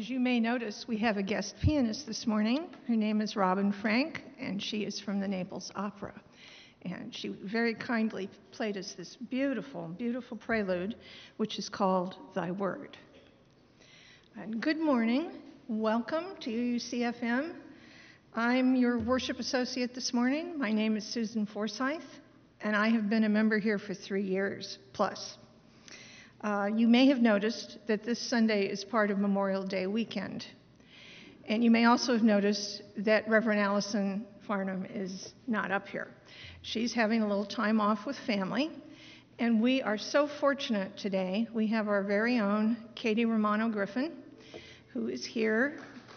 As you may notice, we have a guest pianist this morning. Her name is Robin Frank, and she is from the Naples Opera. And she very kindly played us this beautiful, beautiful prelude, which is called Thy Word. And good morning. Welcome to UCFM. I'm your worship associate this morning. My name is Susan Forsyth, and I have been a member here for 3 years plus. You may have noticed that this Sunday is part of Memorial Day weekend. And you may also have noticed that Reverend Allison Farnham is not up here. She's having a little time off with family. And we are so fortunate today. We have our very own Katie Romano Griffin, who is here.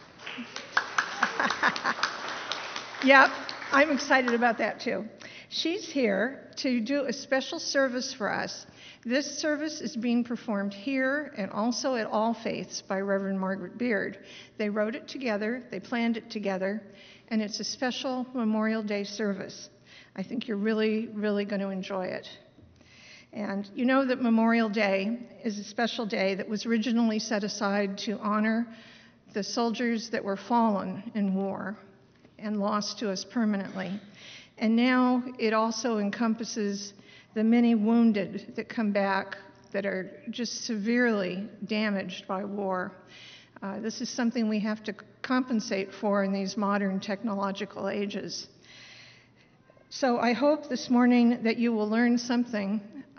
Yep, I'm excited about that too. She's here to do a special service for us. This service is being performed here and also at All Faiths by Reverend Margaret Beard. They wrote it together, they planned it together, and it's a special Memorial Day service. I think you're really, really going to enjoy it. And you know that Memorial Day is a special day that was originally set aside to honor the soldiers that were fallen in war and lost to us permanently. And now it also encompasses the many wounded that come back that are just severely damaged by war. This is something we have to compensate for in these modern technological ages. So I hope this morning that you will learn something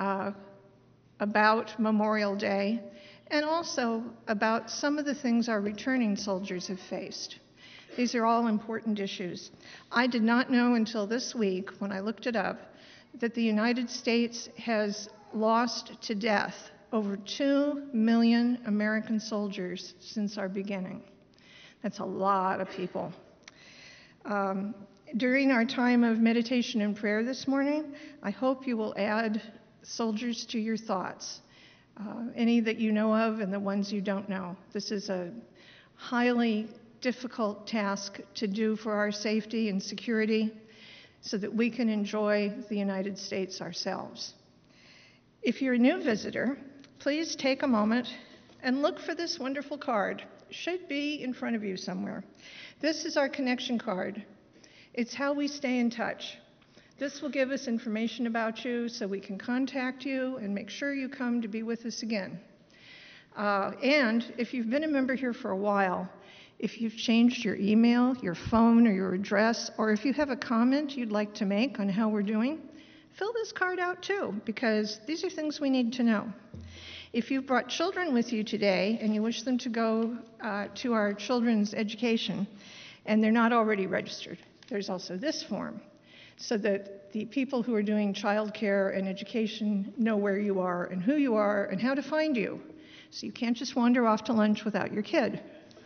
about Memorial Day and also about some of the things our returning soldiers have faced. These are all important issues. I did not know until this week, when I looked it up, that the United States has lost to death over 2 million American soldiers since our beginning. That's a lot of people. During our time of meditation and prayer this morning, I hope you will add soldiers to your thoughts, any that you know of and the ones you don't know. This is a highly difficult task to do for our safety and security so that we can enjoy the United States ourselves. If you're a new visitor, please take a moment and look for this wonderful card. It should be in front of you somewhere. This is our connection card. It's how we stay in touch. This will give us information about you so we can contact you and make sure you come to be with us again. And if you've been a member here for a while, if you've changed your email, your phone, or your address, or if you have a comment you'd like to make on how we're doing, fill this card out too, because these are things we need to know. If you've brought children with you today and you wish them to go to our children's education and they're not already registered, there's also this form so that the people who are doing childcare and education know where you are and who you are and how to find you. So you can't just wander off to lunch without your kid.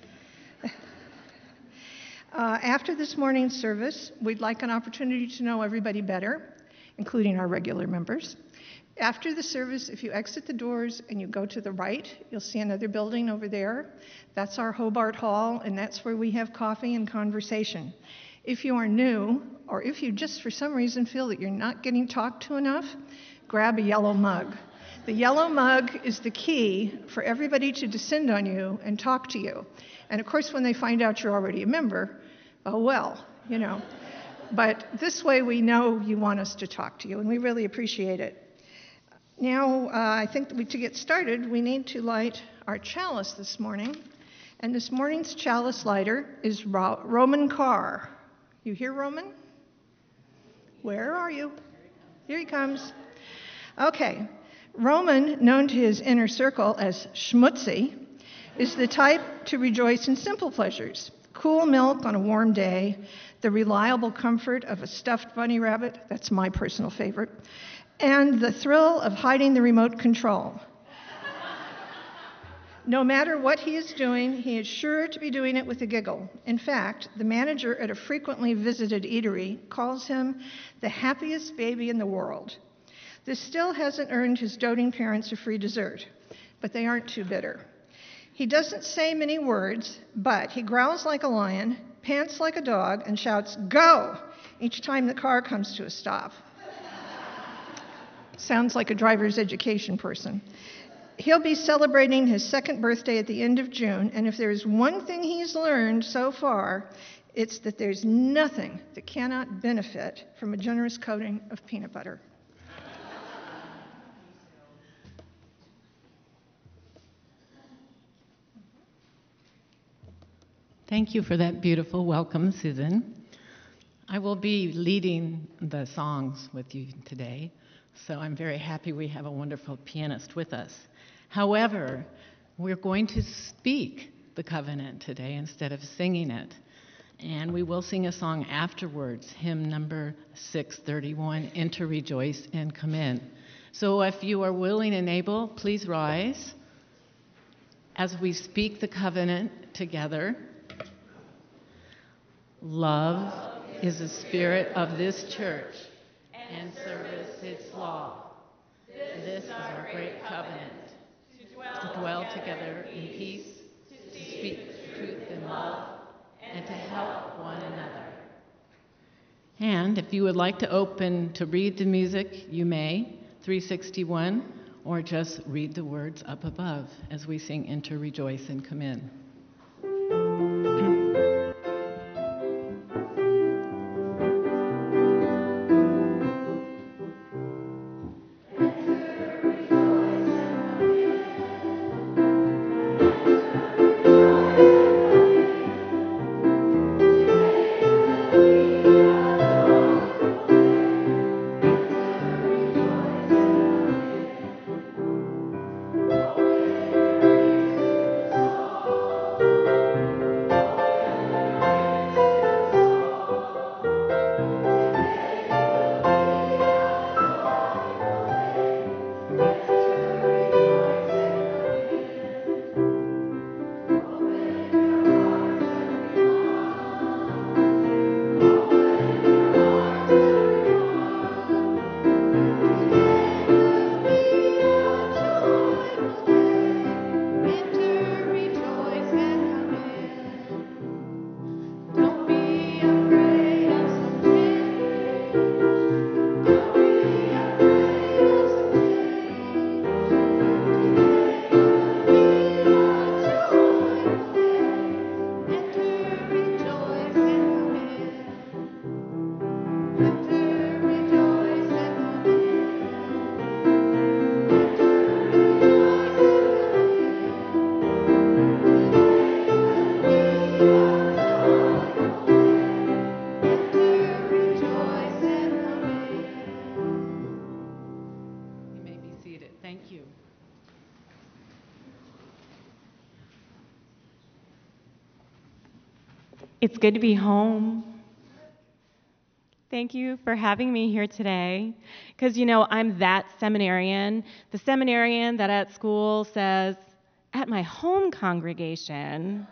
After this morning's service, we'd like an opportunity to know everybody better, including our regular members. After the service, if you exit the doors and you go to the right, you'll see another building over there. That's our Hobart Hall, and that's where we have coffee and conversation. If you are new, or if you just for some reason feel that you're not getting talked to enough, grab a yellow mug. The yellow mug is the key for everybody to descend on you and talk to you. And of course, when they find out you're already a member, oh well, you know. But this way we know you want us to talk to you, and we really appreciate it. Now, I think that to get started, we need to light our chalice this morning. And this morning's chalice lighter is Roman Carr. You hear Roman? Where are you? Here he comes. Okay. Roman, known to his inner circle as Schmutzy, is the type to rejoice in simple pleasures. Cool milk on a warm day, the reliable comfort of a stuffed bunny rabbit, that's my personal favorite, and the thrill of hiding the remote control. No matter what he is doing, he is sure to be doing it with a giggle. In fact, the manager at a frequently visited eatery calls him the happiest baby in the world. This still hasn't earned his doting parents a free dessert, but they aren't too bitter. He doesn't say many words, but he growls like a lion, pants like a dog, and shouts, "Go!" each time the car comes to a stop. Sounds like a driver's education person. he'll be celebrating his second birthday at the end of June, and if there's one thing he's learned so far, it's that there's nothing that cannot benefit from a generous coating of peanut butter. Thank you for that beautiful welcome, Susan. I will be leading the songs with you today, so I'm very happy we have a wonderful pianist with us. However, we're going to speak the covenant today instead of singing it. And we will sing a song afterwards, hymn number 631, Enter, Rejoice, and Come In. So if you are willing and able, please rise as we speak the covenant together. Love is the spirit of this church, and service its law. This is our great covenant, to dwell together in peace, to speak truth in love, and to help one another. And if you would like to open to read the music, you may, 361, or just read the words up above as we sing Enter, Rejoice, and Come In. It's good to be home. Thank you for having me here today. Because, I'm that seminarian, the seminarian that at school says, at my home congregation,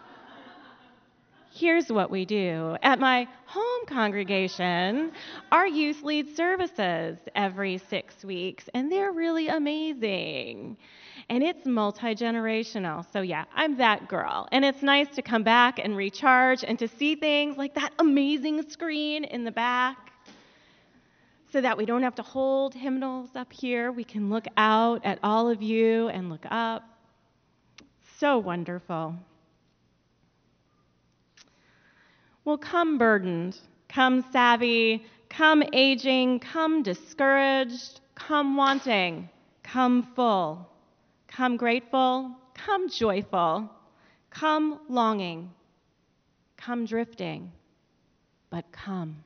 here's what we do. At my home congregation, our youth lead services every 6 weeks, and they're really amazing. And it's multi-generational. So yeah, I'm that girl. And it's nice to come back and recharge and to see things like that amazing screen in the back so that we don't have to hold hymnals up here. We can look out at all of you and look up. So wonderful. Well, come burdened, come savvy, come aging, come discouraged, come wanting, come full. Come grateful, come joyful, come longing, come drifting, but come.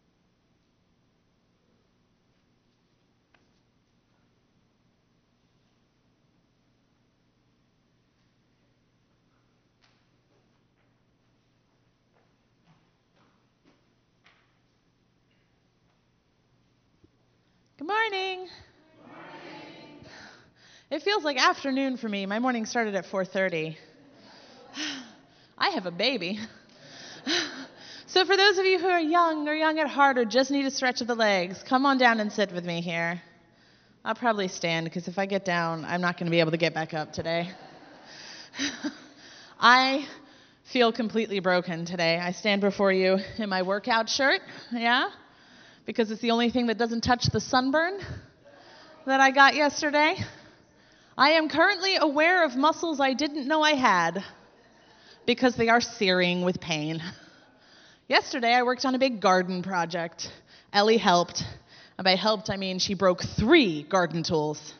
Good morning. It feels like afternoon for me. My morning started at 4:30. I have a baby. So for those of you who are young or young at heart or just need a stretch of the legs, come on down and sit with me here. I'll probably stand because if I get down, I'm not going to be able to get back up today. I feel completely broken today. I stand before you in my workout shirt, because it's the only thing that doesn't touch the sunburn that I got yesterday. I am currently aware of muscles I didn't know I had because they are searing with pain. Yesterday, I worked on a big garden project. Ellie helped. And by helped, I mean she broke 3 garden tools.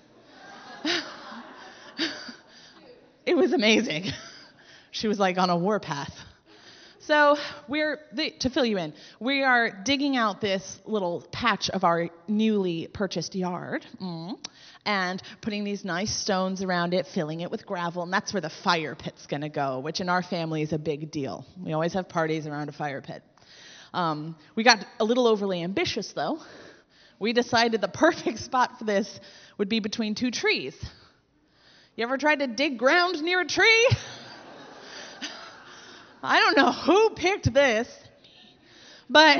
It was amazing. She was like on a warpath. So to fill you in, we are digging out this little patch of our newly purchased yard and putting these nice stones around it, filling it with gravel, and that's where the fire pit's going to go, which in our family is a big deal. We always have parties around a fire pit. We got a little overly ambitious, though. We decided the perfect spot for this would be between 2 trees. You ever tried to dig ground near a tree? I don't know who picked this, but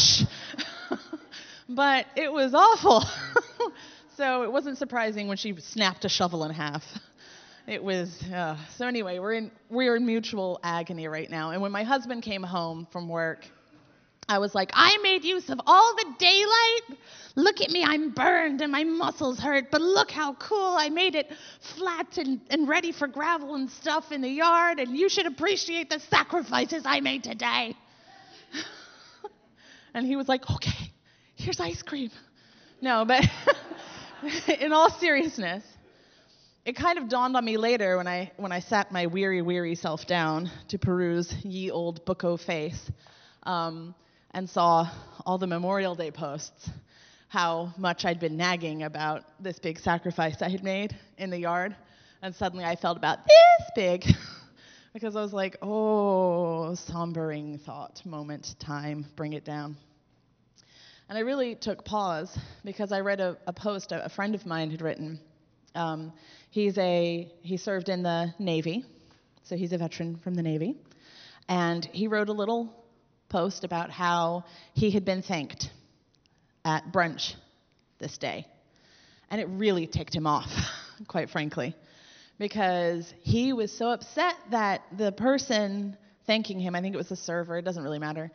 but it was awful. So it wasn't surprising when she snapped a shovel in half. It was, so anyway, we're in mutual agony right now. And when my husband came home from work, I was like, I made use of all the daylight. Look at me, I'm burned and my muscles hurt, but look how cool. I made it flat and ready for gravel and stuff in the yard, and you should appreciate the sacrifices I made today. And he was like, okay, here's ice cream. No, but in all seriousness, it kind of dawned on me later when I sat my weary self down to peruse ye old book o' face, and saw all the Memorial Day posts, how much I'd been nagging about this big sacrifice I had made in the yard. And suddenly I felt about this big because I was like, oh, sombering thought, moment, time, bring it down. And I really took pause because I read a post a friend of mine had written. He served in the Navy, so he's a veteran from the Navy. And he wrote a little post about how he had been thanked at brunch this day. And it really ticked him off, quite frankly, because he was so upset that the person thanking him, I think it was the server, it doesn't really matter,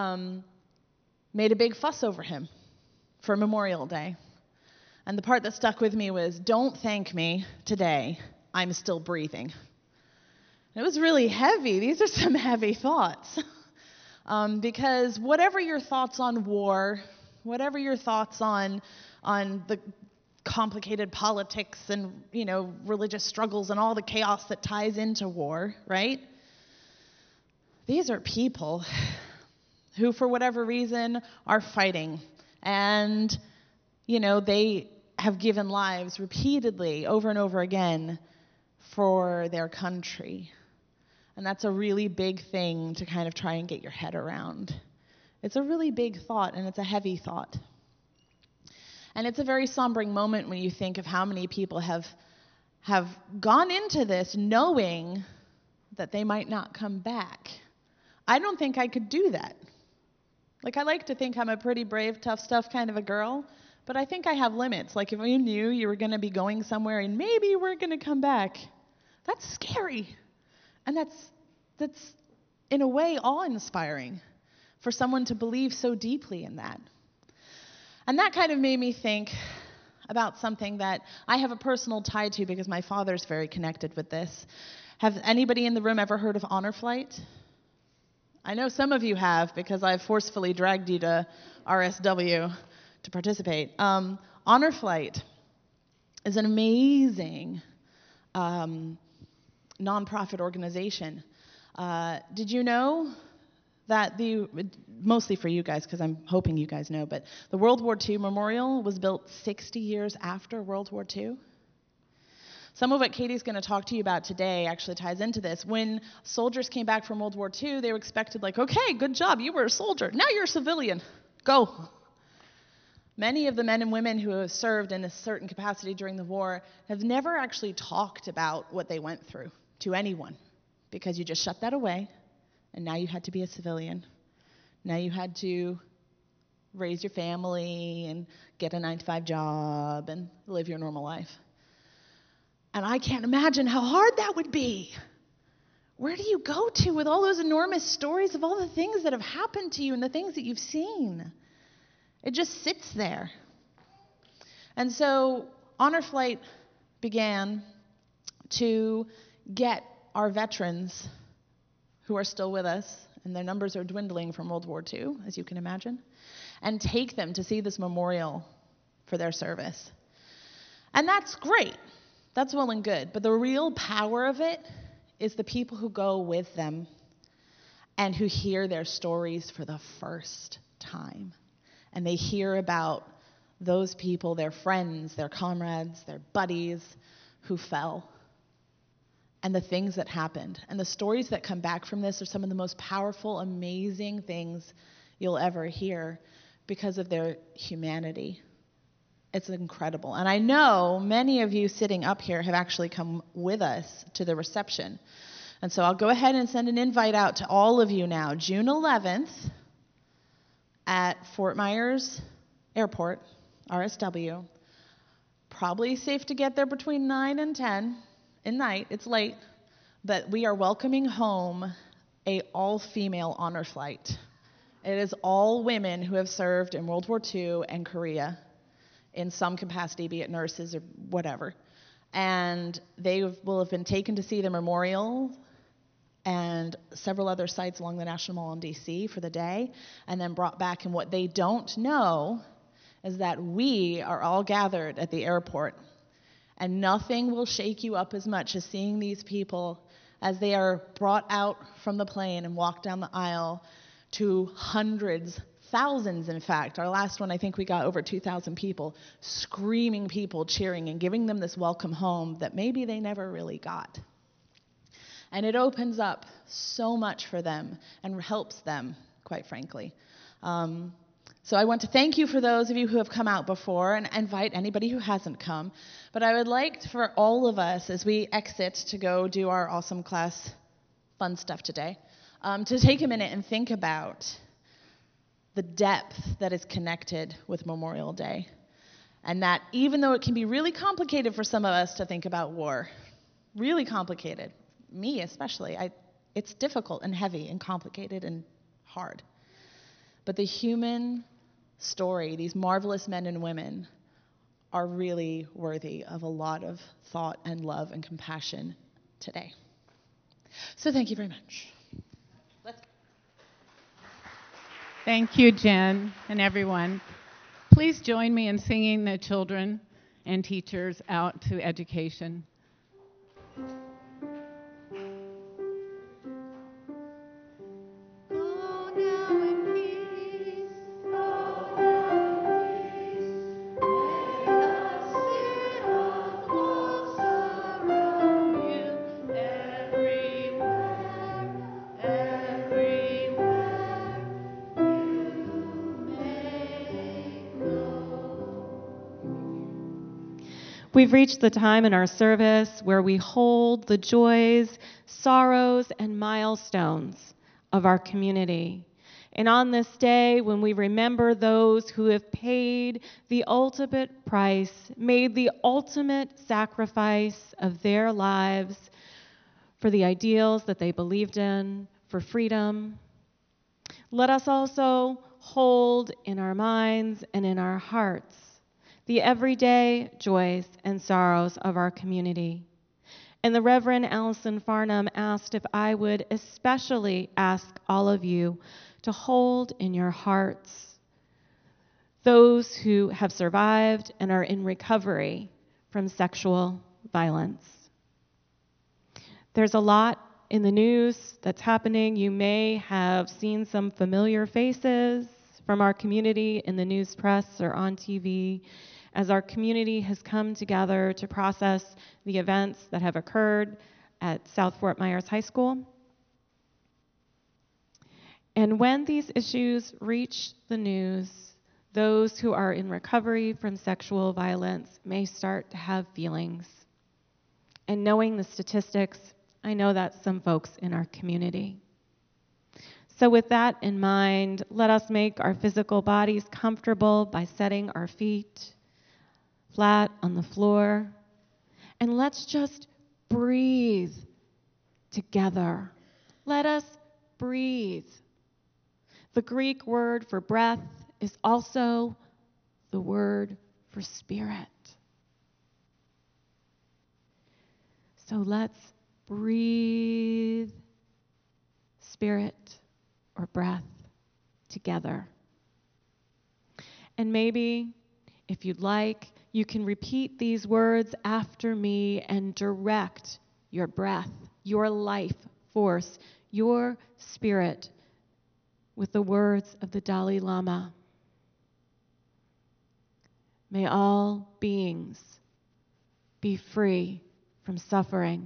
made a big fuss over him for Memorial Day. And the part that stuck with me was, don't thank me today, I'm still breathing. And it was really heavy. These are some heavy thoughts. Because whatever your thoughts on war, whatever your thoughts on the complicated politics and, religious struggles and all the chaos that ties into war, right? These are people who, for whatever reason, are fighting. And, they have given lives repeatedly, over and over again, for their country. And that's a really big thing to kind of try and get your head around. It's a really big thought, and it's a heavy thought. And it's a very sombering moment when you think of how many people have gone into this knowing that they might not come back. I don't think I could do that. Like, I like to think I'm a pretty brave, tough stuff kind of a girl, but I think I have limits. Like, if you knew you were going to be going somewhere and maybe you weren't going to come back, that's scary. And that's in a way awe-inspiring for someone to believe so deeply in that. And that kind of made me think about something that I have a personal tie to because my father's very connected with this. Have anybody in the room ever heard of Honor Flight? I know some of you have because I've forcefully dragged you to RSW to participate. Honor Flight is an amazing nonprofit organization. Did you know that mostly for you guys, because I'm hoping you guys know, but the World War II Memorial was built 60 years after World War II? Some of what Katie's going to talk to you about today actually ties into this. When soldiers came back from World War II, they were expected like, okay, good job, you were a soldier. Now you're a civilian. Go. Many of the men and women who have served in a certain capacity during the war have never actually talked about what they went through to anyone because you just shut that away, and now you had to be a civilian. Now you had to raise your family and get a 9-to-5 job and live your normal life. And I can't imagine how hard that would be. Where do you go to with all those enormous stories of all the things that have happened to you and the things that you've seen? It just sits there. And so Honor Flight began to get our veterans who are still with us, and their numbers are dwindling from World War II, as you can imagine, and take them to see this memorial for their service. And that's great. That's well and good. But the real power of it is the people who go with them and who hear their stories for the first time. And they hear about those people, their friends, their comrades, their buddies who fell, and the things that happened. And the stories that come back from this are some of the most powerful, amazing things you'll ever hear because of their humanity. It's incredible. And I know many of you sitting up here have actually come with us to the reception. And so I'll go ahead and send an invite out to all of you now. June 11th at Fort Myers Airport, RSW. Probably safe to get there between 9 and 10 at night. It's late. But we are welcoming home a all-female honor flight. It is all women who have served in World War II and Korea in some capacity, be it nurses or whatever. And they will have been taken to see the memorial and several other sites along the National Mall in D.C. for the day, and then brought back. And what they don't know is that we are all gathered at the airport, and nothing will shake you up as much as seeing these people as they are brought out from the plane and walk down the aisle to hundreds, thousands, in fact. Our last one, I think we got over 2,000 people, screaming people, cheering, and giving them this welcome home that maybe they never really got. And it opens up so much for them and helps them, quite frankly. So I want to thank you for those of you who have come out before, and invite anybody who hasn't come. But I would like for all of us, as we exit to go do our awesome class fun stuff today, to take a minute and think about the depth that is connected with Memorial Day. And that even though it can be really complicated for some of us to think about war, really complicated, me especially, it's difficult and heavy and complicated and hard. But the human story, these marvelous men and women, are really worthy of a lot of thought and love and compassion today. So thank you very much. Let's go. Thank you, Jen, and everyone. Please join me in singing the children and teachers out to education. We've reached the time in our service where we hold the joys, sorrows, and milestones of our community. And on this day, when we remember those who have paid the ultimate price, made the ultimate sacrifice of their lives for the ideals that they believed in, for freedom, let us also hold in our minds and in our hearts the everyday joys and sorrows of our community. And the Reverend Allison Farnham asked if I would especially ask all of you to hold in your hearts those who have survived and are in recovery from sexual violence. There's a lot in the news that's happening. You may have seen some familiar faces from our community in the news press or on TV, as our community has come together to process the events that have occurred at South Fort Myers High School. And when these issues reach the news, those who are in recovery from sexual violence may start to have feelings. And knowing the statistics, I know that's some folks in our community. So with that in mind, let us make our physical bodies comfortable by setting our feet flat on the floor. And let's just breathe together. Let us breathe. The Greek word for breath is also the word for spirit. So let's breathe spirit or breath together. And maybe, if you'd like, you can repeat these words after me and direct your breath, your life force, your spirit with the words of the Dalai Lama. May all beings be free from suffering.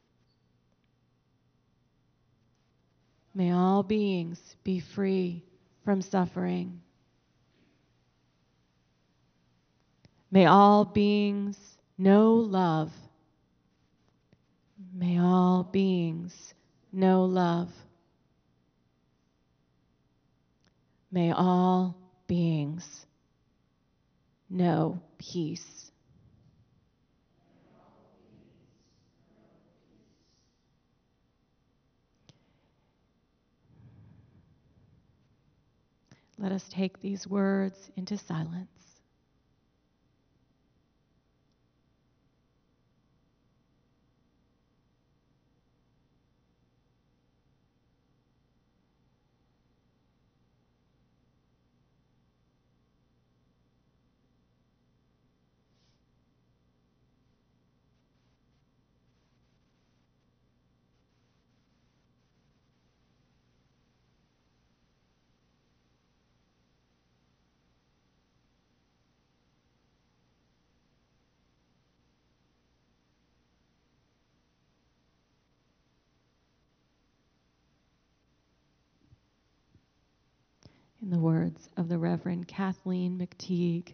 May all beings be free from suffering. May all beings know love. May all beings know love. May all beings know peace. Let us take these words into silence. In the words of the Reverend Kathleen McTeague,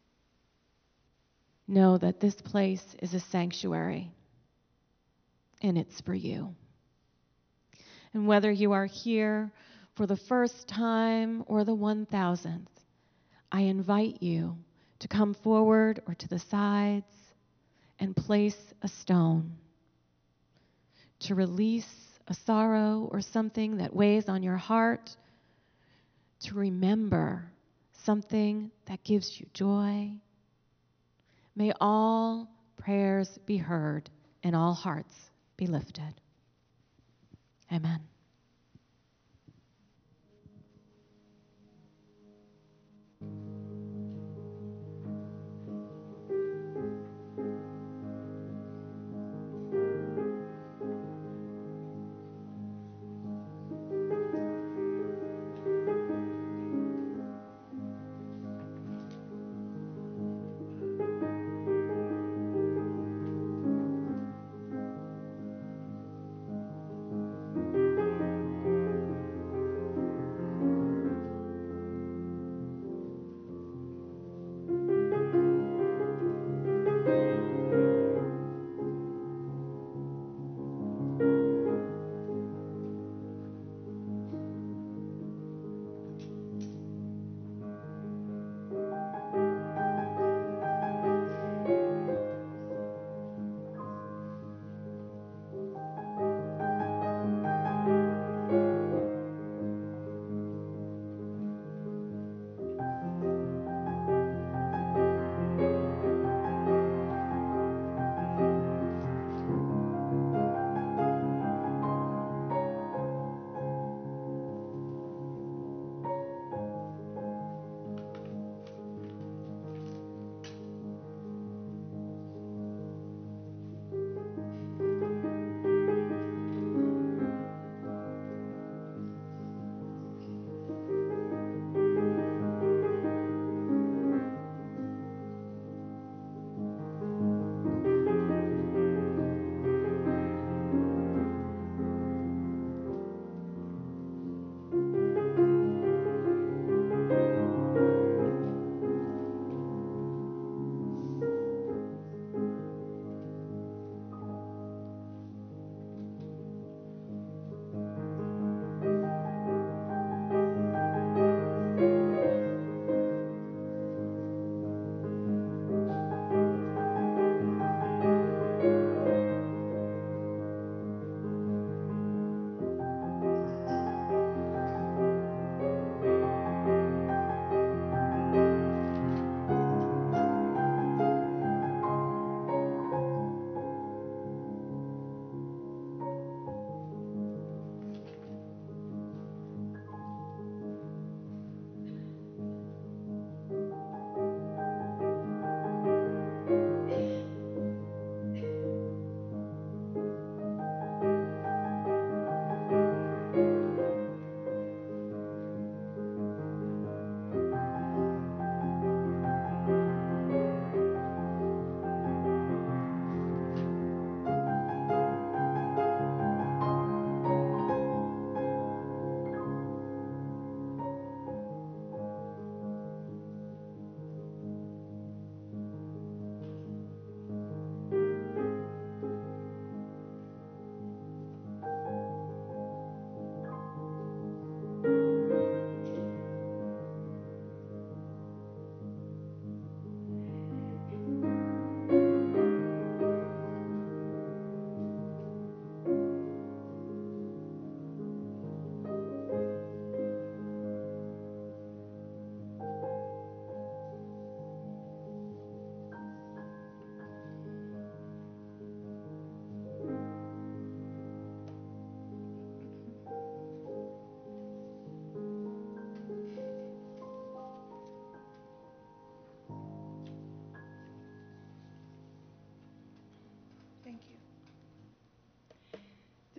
know that this place is a sanctuary, and it's for you. And whether you are here for the first time or the 1000th, I invite you to come forward or to the sides and place a stone to release a sorrow or something that weighs on your heart, to remember something that gives you joy. May all prayers be heard and all hearts be lifted. Amen.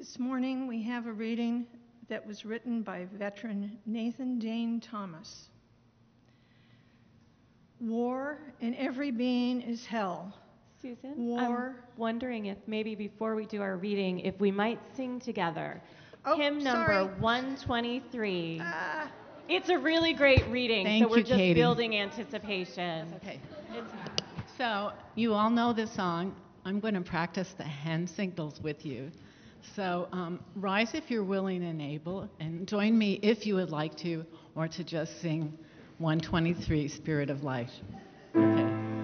This morning we have a reading that was written by veteran Nathan Dane Thomas. War in every being is hell. Susan, War. I'm wondering if maybe before we do our reading, if we might sing together. Oh, Hymn number sorry. 123. It's a really great reading, Thank so we're you, just Katie. building anticipation. Okay. So you all know this song. I'm going to practice the hand signals with you. So rise if you're willing and able, and join me if you would like to, or to just sing 123, Spirit of Life. Okay.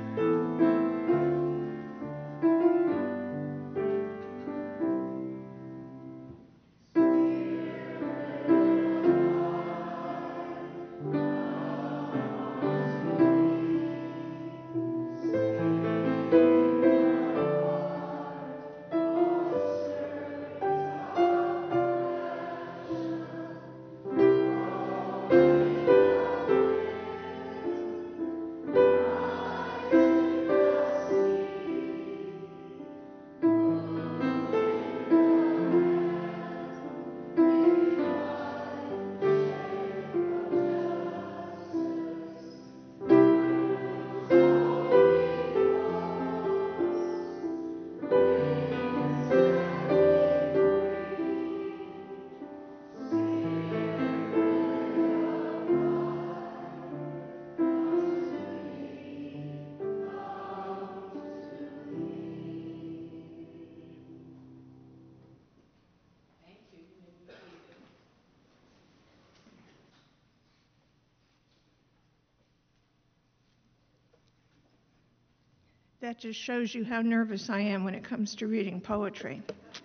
That just shows you how nervous I am when it comes to reading poetry.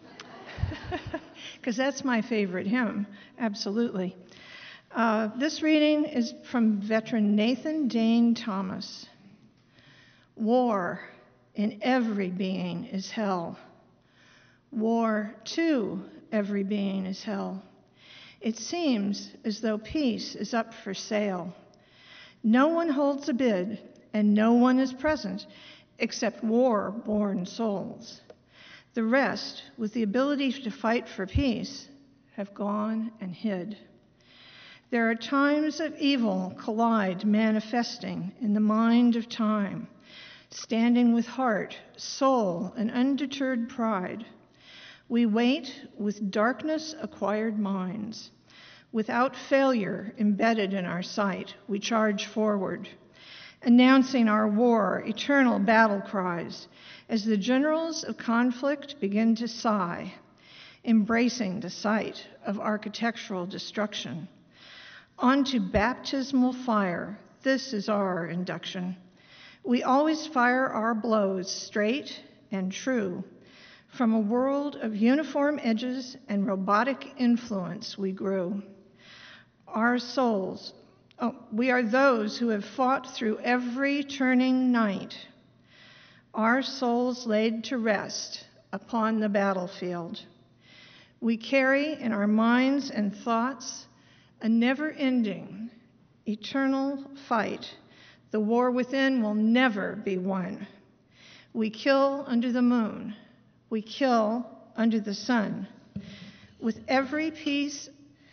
Because that's my favorite hymn, absolutely. This reading is from veteran Nathan Dane Thomas. War in every being is hell. War to every being is hell. It seems as though peace is up for sale. No one holds a bid, and no one is present except war-born souls. The rest, with the ability to fight for peace, have gone and hid. There are times of evil collide manifesting in the mind of time, standing with heart, soul, and undeterred pride. We wait with darkness-acquired minds. Without failure embedded in our sight, we charge forward, announcing our war, eternal battle cries, as the generals of conflict begin to sigh, embracing the sight of architectural destruction. Onto baptismal fire, this is our induction. We always fire our blows straight and true. From a world of uniform edges and robotic influence we grew. Our souls, we are those who have fought through every turning night. Our souls laid to rest upon the battlefield. We carry in our minds and thoughts a never-ending, eternal fight. The war within will never be won. We kill under the moon. We kill under the sun. With every piece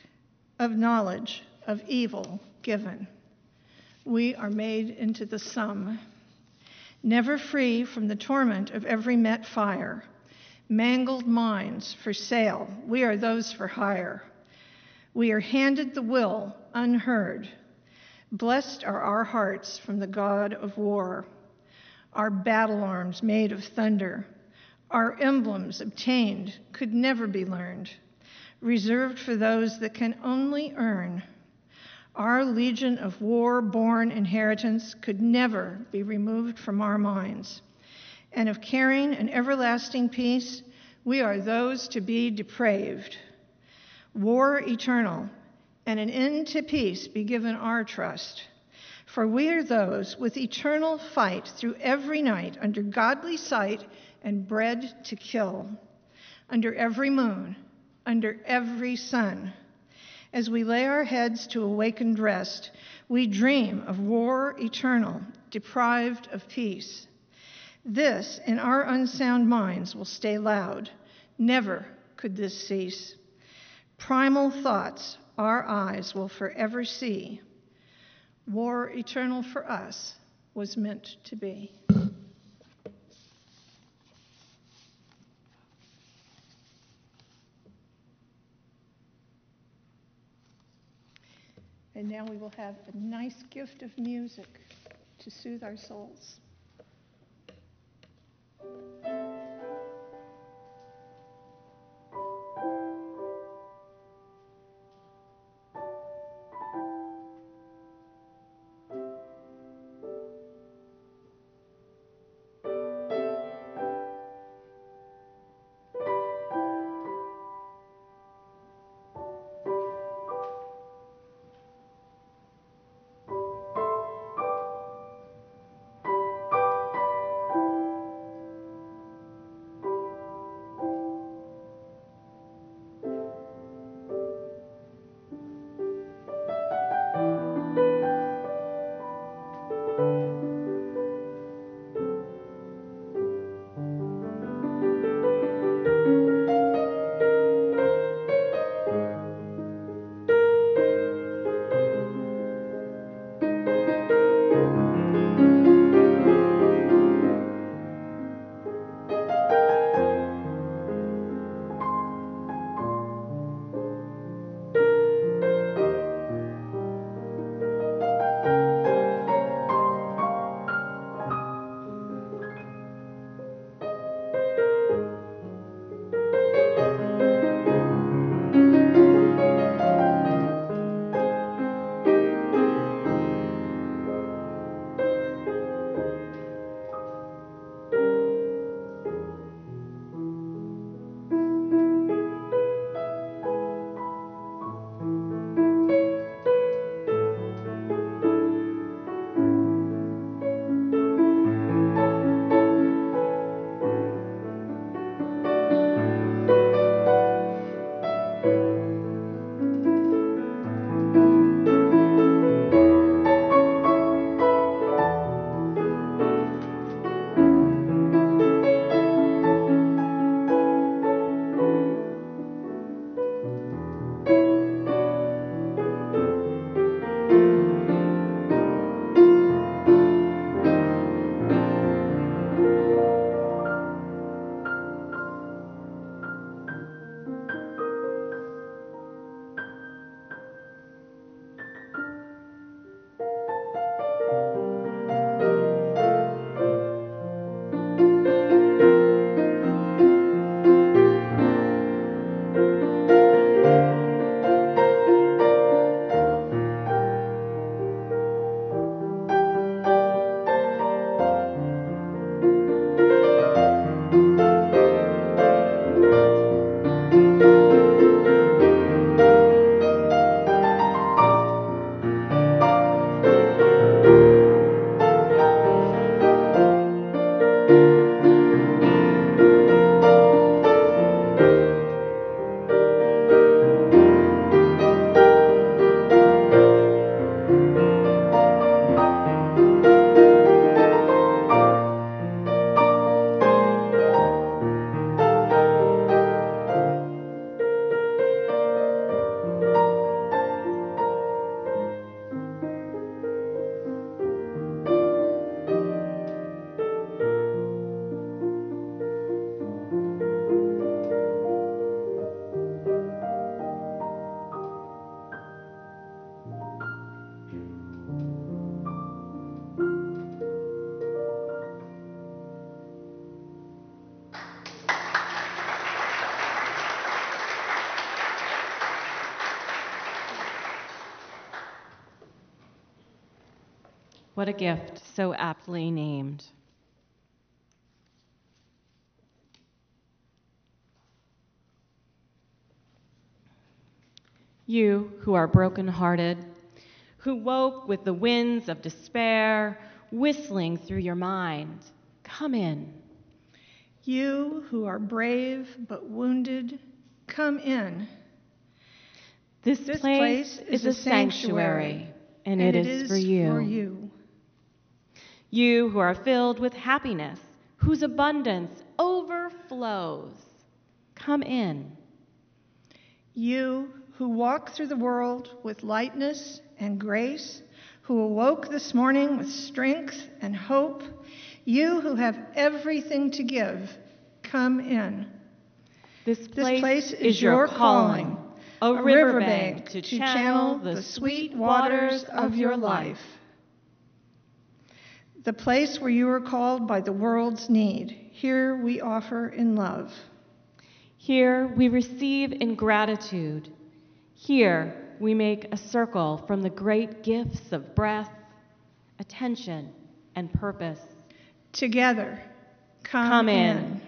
of knowledge of evil given, we are made into the sum. Never free from the torment of every met fire. Mangled minds for sale, we are those for hire. We are handed the will unheard. Blessed are our hearts from the God of war. Our battle arms made of thunder, our emblems obtained could never be learned, reserved for those that can only earn. Our legion of war-born inheritance could never be removed from our minds. And of caring an everlasting peace, we are those to be depraved. War eternal, and an end to peace be given our trust. For we are those with eternal fight through every night under godly sight and bread to kill, under every moon, under every sun. As we lay our heads to awakened rest, we dream of war eternal, deprived of peace. This, in our unsound minds, will stay loud, never could this cease. Primal thoughts our eyes will forever see. War eternal for us was meant to be. And now we will have a nice gift of music to soothe our souls. What a gift, so aptly named. You who are brokenhearted, who woke with the winds of despair whistling through your mind, come in. You who are brave but wounded, come in. This place is a sanctuary, and it is for you. You who are filled with happiness, whose abundance overflows, come in. You who walk through the world with lightness and grace, who awoke this morning with strength and hope, you who have everything to give, come in. This This place is your calling, a riverbank to channel the sweet waters of your life. The place where you are called by the world's need. Here we offer in love. Here we receive in gratitude. Here we make a circle from the great gifts of breath, attention, and purpose. Together, Come in.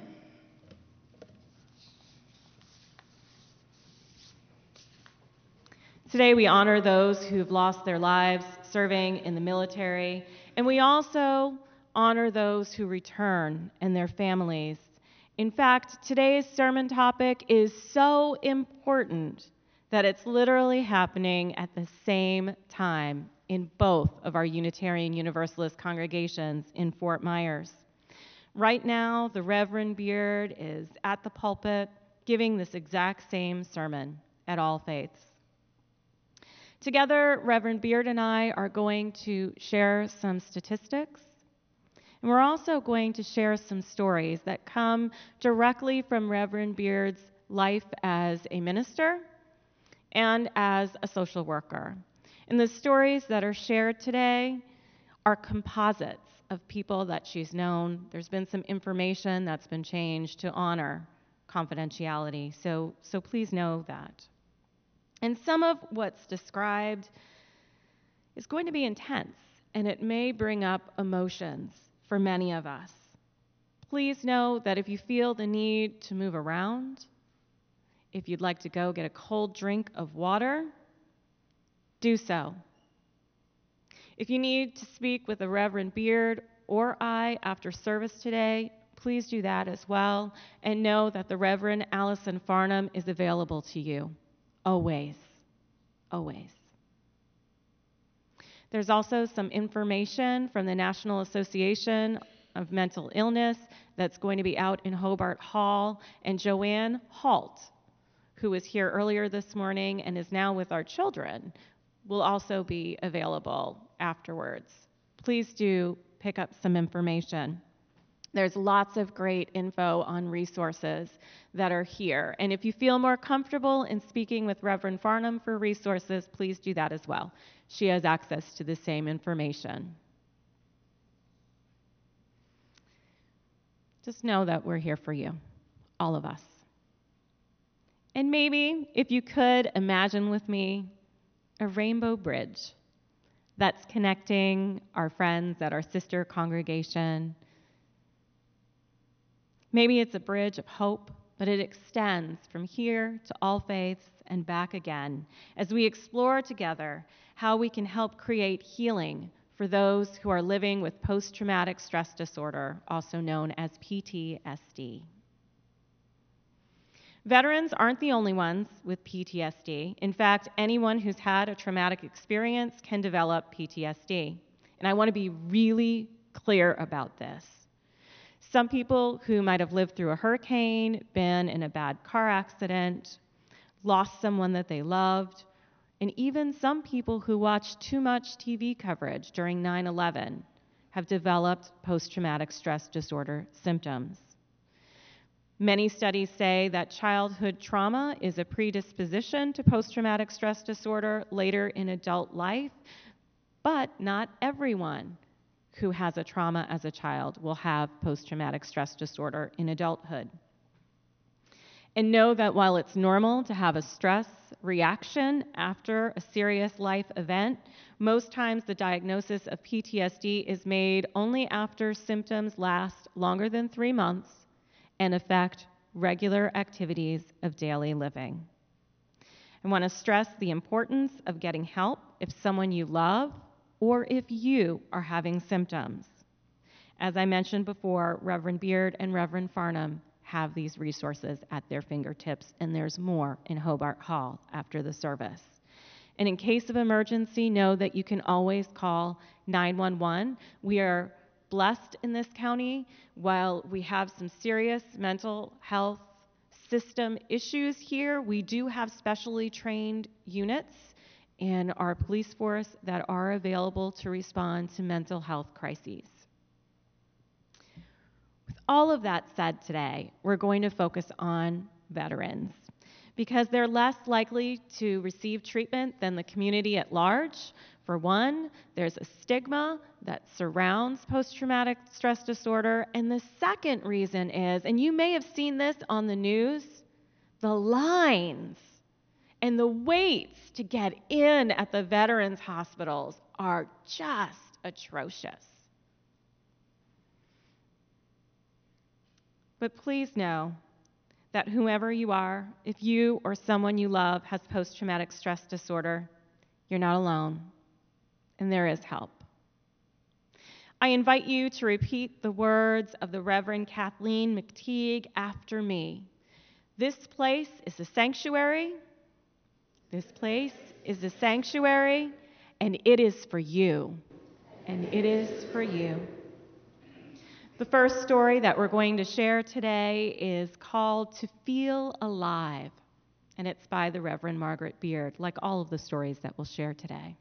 Today we honor those who've lost their lives serving in the military, and we also honor those who return and their families. In fact, today's sermon topic is so important that it's literally happening at the same time in both of our Unitarian Universalist congregations in Fort Myers. Right now, the Reverend Beard is at the pulpit giving this exact same sermon at All Faiths. Together, Reverend Beard and I are going to share some statistics, and we're also going to share some stories that come directly from Reverend Beard's life as a minister and as a social worker. And the stories that are shared today are composites of people that she's known. There's been some information that's been changed to honor confidentiality, so please know that. And some of what's described is going to be intense, and it may bring up emotions for many of us. Please know that if you feel the need to move around, if you'd like to go get a cold drink of water, do so. If you need to speak with the Reverend Beard or I after service today, please do that as well, and know that the Reverend Allison Farnham is available to you. Always. Always. There's also some information from the National Association of Mental Illness that's going to be out in Hobart Hall, and Joanne Halt, who was here earlier this morning and is now with our children, will also be available afterwards. Please do pick up some information. There's lots of great info on resources that are here. And if you feel more comfortable in speaking with Reverend Farnham for resources, please do that as well. She has access to the same information. Just know that we're here for you, all of us. And maybe, if you could imagine with me a rainbow bridge that's connecting our friends at our sister congregation. Maybe it's a bridge of hope, but it extends from here to All Faiths and back again as we explore together how we can help create healing for those who are living with post-traumatic stress disorder, also known as PTSD. Veterans aren't the only ones with PTSD. In fact, anyone who's had a traumatic experience can develop PTSD. And I want to be really clear about this. Some people who might have lived through a hurricane, been in a bad car accident, lost someone that they loved, and even some people who watched too much TV coverage during 9/11 have developed post-traumatic stress disorder symptoms. Many studies say that childhood trauma is a predisposition to post-traumatic stress disorder later in adult life, but not everyone who has a trauma as a child will have post-traumatic stress disorder in adulthood. And know that while it's normal to have a stress reaction after a serious life event, most times the diagnosis of PTSD is made only after symptoms last longer than 3 months and affect regular activities of daily living. I want to stress the importance of getting help if someone you love or if you are having symptoms. As I mentioned before, Reverend Beard and Reverend Farnham have these resources at their fingertips, and there's more in Hobart Hall after the service. And in case of emergency, know that you can always call 911. We are blessed in this county. While we have some serious mental health system issues here, we do have specially trained units in our police force that are available to respond to mental health crises. With all of that said today, we're going to focus on veterans because they're less likely to receive treatment than the community at large. For one, there's a stigma that surrounds post-traumatic stress disorder. And the second reason is, and you may have seen this on the news, the lines and the waits to get in at the veterans' hospitals are just atrocious. But please know that whoever you are, if you or someone you love has post-traumatic stress disorder, you're not alone, and there is help. I invite you to repeat the words of the Reverend Kathleen McTeague after me. This place is a sanctuary. This place is a sanctuary, and it is for you. And it is for you. The first story that we're going to share today is called To Feel Alive, and it's by the Reverend Margaret Beard, like all of the stories that we'll share today.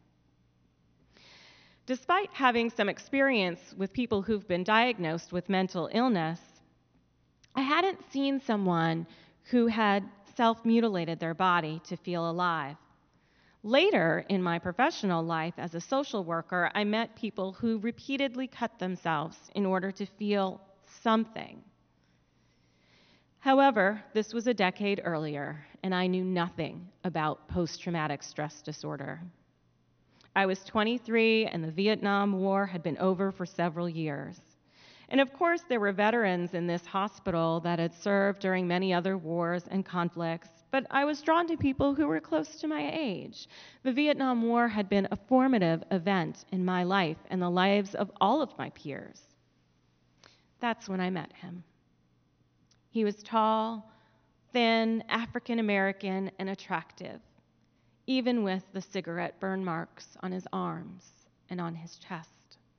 Despite having some experience with people who've been diagnosed with mental illness, I hadn't seen someone who had self-mutilated their body to feel alive. Later in my professional life as a social worker, I met people who repeatedly cut themselves in order to feel something. However, this was a decade earlier, and I knew nothing about post-traumatic stress disorder. I was 23, and the Vietnam War had been over for several years. And of course, there were veterans in this hospital that had served during many other wars and conflicts, but I was drawn to people who were close to my age. The Vietnam War had been a formative event in my life and the lives of all of my peers. That's when I met him. He was tall, thin, African American, and attractive, even with the cigarette burn marks on his arms and on his chest.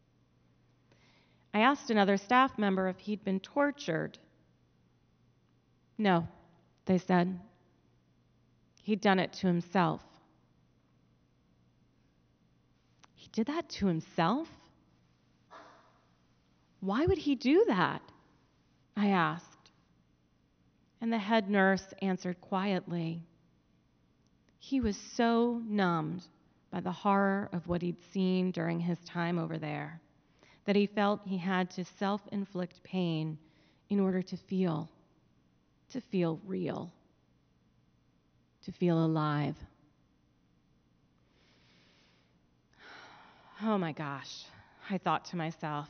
I asked another staff member if he'd been tortured. No, they said. He'd done it to himself. He did that to himself? Why would he do that? I asked. And the head nurse answered quietly. He was so numbed by the horror of what he'd seen during his time over there that he felt he had to self-inflict pain in order to feel real, to feel alive. Oh my gosh, I thought to myself.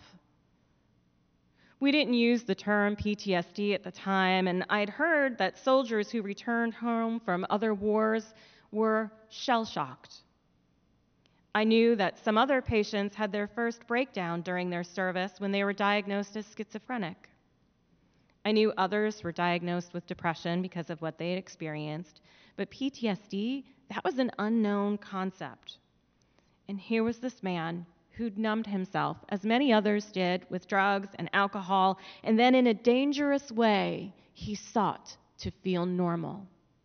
We didn't use the term PTSD at the time, and I'd heard that soldiers who returned home from other wars were shell-shocked. I knew that some other patients had their first breakdown during their service when they were diagnosed as schizophrenic. I knew others were diagnosed with depression because of what they had experienced, but PTSD, that was an unknown concept. And here was this man who'd numbed himself, as many others did, with drugs and alcohol, and then in a dangerous way, he sought to feel normal.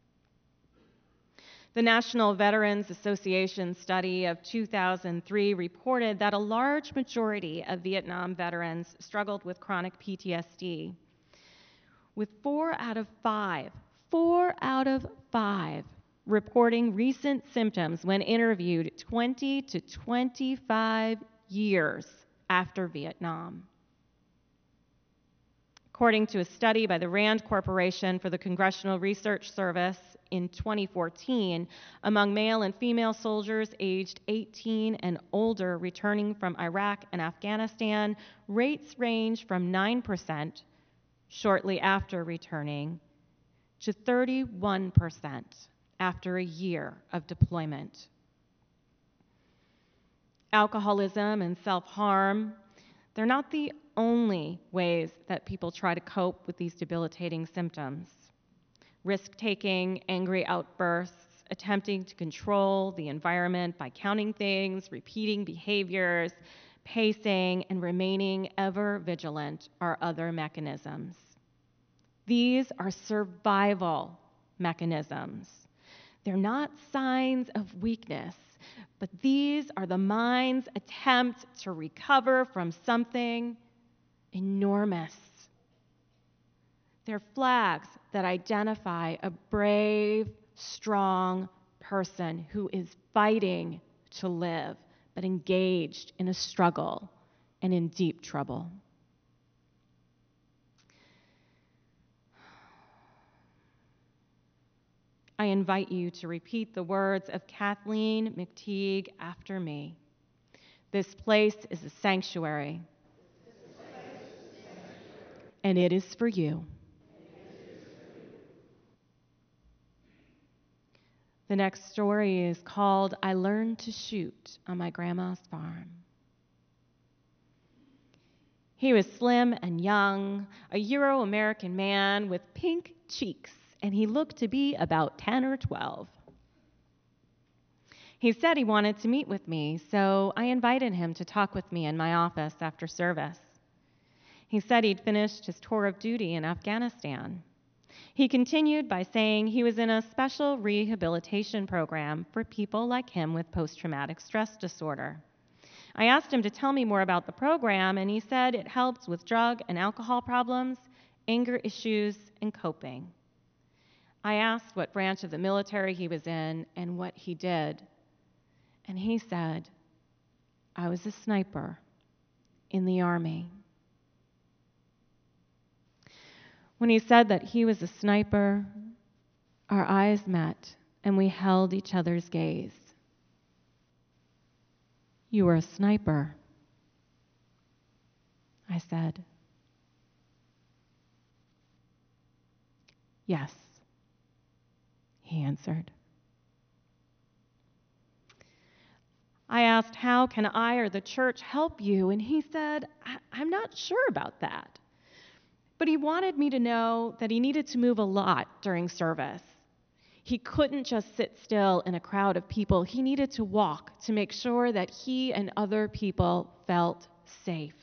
The National Veterans Association study of 2003 reported that a large majority of Vietnam veterans struggled with chronic PTSD, with 4 out of 5 reporting recent symptoms when interviewed 20 to 25 years after Vietnam. According to a study by the Rand Corporation for the Congressional Research Service in 2014, among male and female soldiers aged 18 and older returning from Iraq and Afghanistan, rates range from 9% shortly after returning to 31% after a year of deployment. Alcoholism and self-harm, they're not the only ways that people try to cope with these debilitating symptoms. Risk-taking, angry outbursts, attempting to control the environment by counting things, repeating behaviors, pacing, and remaining ever vigilant are other mechanisms. These are survival mechanisms. They're not signs of weakness, but these are the mind's attempt to recover from something enormous. They're flags that identify a brave, strong person who is fighting to live, but engaged in a struggle and in deep trouble. I invite you to repeat the words of Kathleen McTeague after me. This place is a sanctuary, and it is for you. The next story is called I Learned to Shoot on My Grandma's Farm. He was slim and young, a Euro-American man with pink cheeks, and he looked to be about 10 or 12. He said he wanted to meet with me, so I invited him to talk with me in my office after service. He said he'd finished his tour of duty in Afghanistan. He continued by saying he was in a special rehabilitation program for people like him with post-traumatic stress disorder. I asked him to tell me more about the program, and he said it helps with drug and alcohol problems, anger issues, and coping. I asked what branch of the military he was in and what he did, and he said, I was a sniper in the Army. When he said that he was a sniper, our eyes met and we held each other's gaze. You were a sniper, I said. Yes, he answered. I asked, how can I or the church help you? And he said, I'm not sure about that. But he wanted me to know that he needed to move a lot during service. He couldn't just sit still in a crowd of people. He needed to walk to make sure that he and other people felt safe.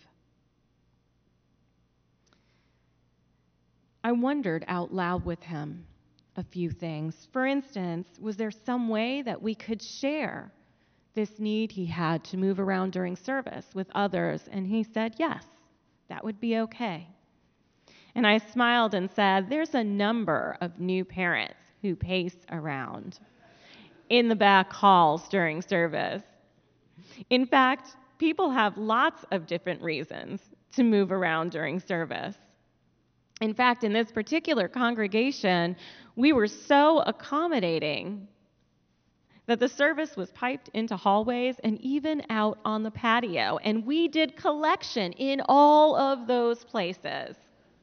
I wondered out loud with him a few things. For instance, was there some way that we could share this need he had to move around during service with others? And he said, yes, that would be okay. And I smiled and said, there's a number of new parents who pace around in the back halls during service. In fact, people have lots of different reasons to move around during service. In fact, in this particular congregation, we were so accommodating that the service was piped into hallways and even out on the patio, and we did collection in all of those places.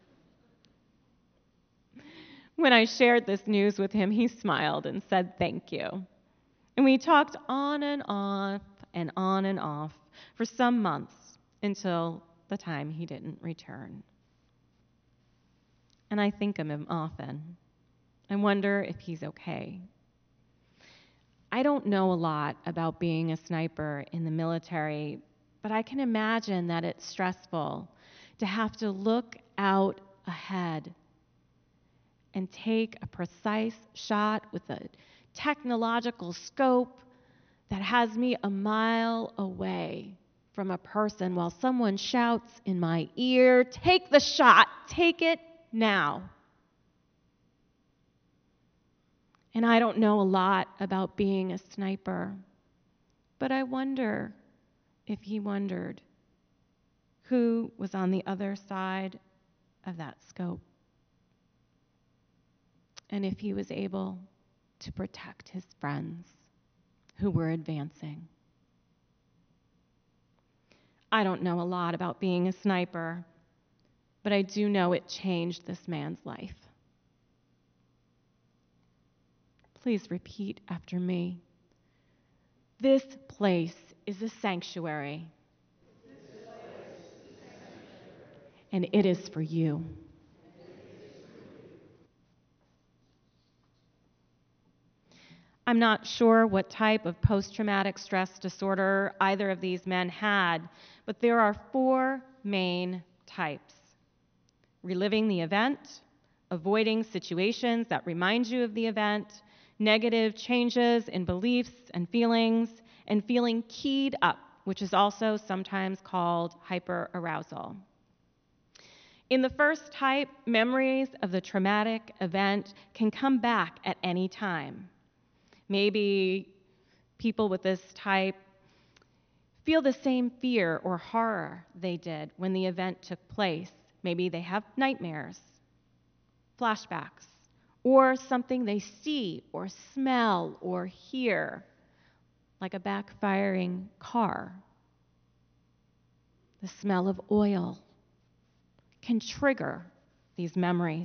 When I shared this news with him, he smiled and said thank you. And we talked on and off and on and off for some months until the time he didn't return. And I think of him often. I wonder if he's okay. I don't know a lot about being a sniper in the military, but I can imagine that it's stressful to have to look out ahead and take a precise shot with a technological scope that has me a mile away from a person while someone shouts in my ear, take the shot, take it now. And I don't know a lot about being a sniper, but I wonder if he wondered who was on the other side of that scope, and if he was able to protect his friends who were advancing. I don't know a lot about being a sniper, but I do know it changed this man's life. Please repeat after me. This place is a sanctuary, and it is for you. I'm not sure what type of post-traumatic stress disorder either of these men had, but there are 4 main types: reliving the event, avoiding situations that remind you of the event, negative changes in beliefs and feelings, and feeling keyed up, which is also sometimes called hyperarousal. In the first type, memories of the traumatic event can come back at any time. Maybe people with this type feel the same fear or horror they did when the event took place. Maybe they have nightmares, flashbacks, or something they see or smell or hear, like a backfiring car. The smell of oil can trigger these memories.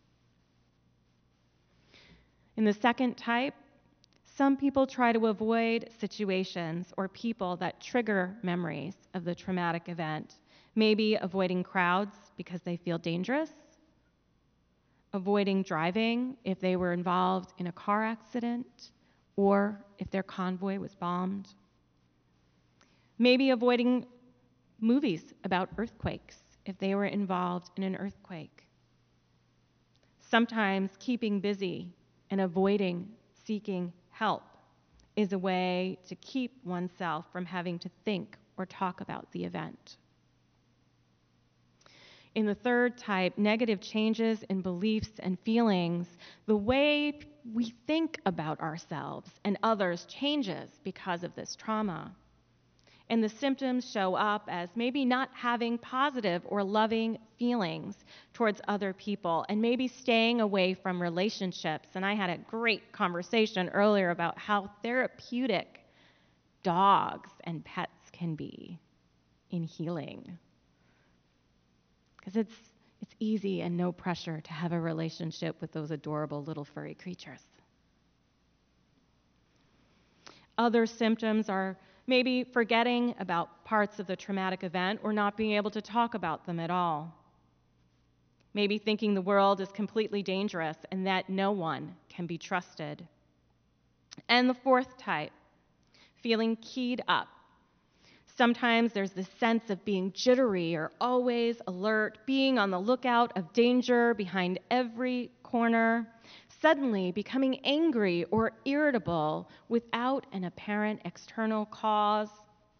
In the second type, some people try to avoid situations or people that trigger memories of the traumatic event. Maybe avoiding crowds because they feel dangerous, avoiding driving if they were involved in a car accident or if their convoy was bombed. Maybe avoiding movies about earthquakes if they were involved in an earthquake. Sometimes keeping busy and avoiding seeking help is a way to keep oneself from having to think or talk about the event. In the third type, negative changes in beliefs and feelings, the way we think about ourselves and others changes because of this trauma. And the symptoms show up as maybe not having positive or loving feelings towards other people and maybe staying away from relationships. And I had a great conversation earlier about how therapeutic dogs and pets can be in healing. Because it's easy and no pressure to have a relationship with those adorable little furry creatures. Other symptoms are maybe forgetting about parts of the traumatic event or not being able to talk about them at all. Maybe thinking the world is completely dangerous and that no one can be trusted. And the fourth type, feeling keyed up. Sometimes there's this sense of being jittery or always alert, being on the lookout of danger behind every corner, suddenly becoming angry or irritable without an apparent external cause.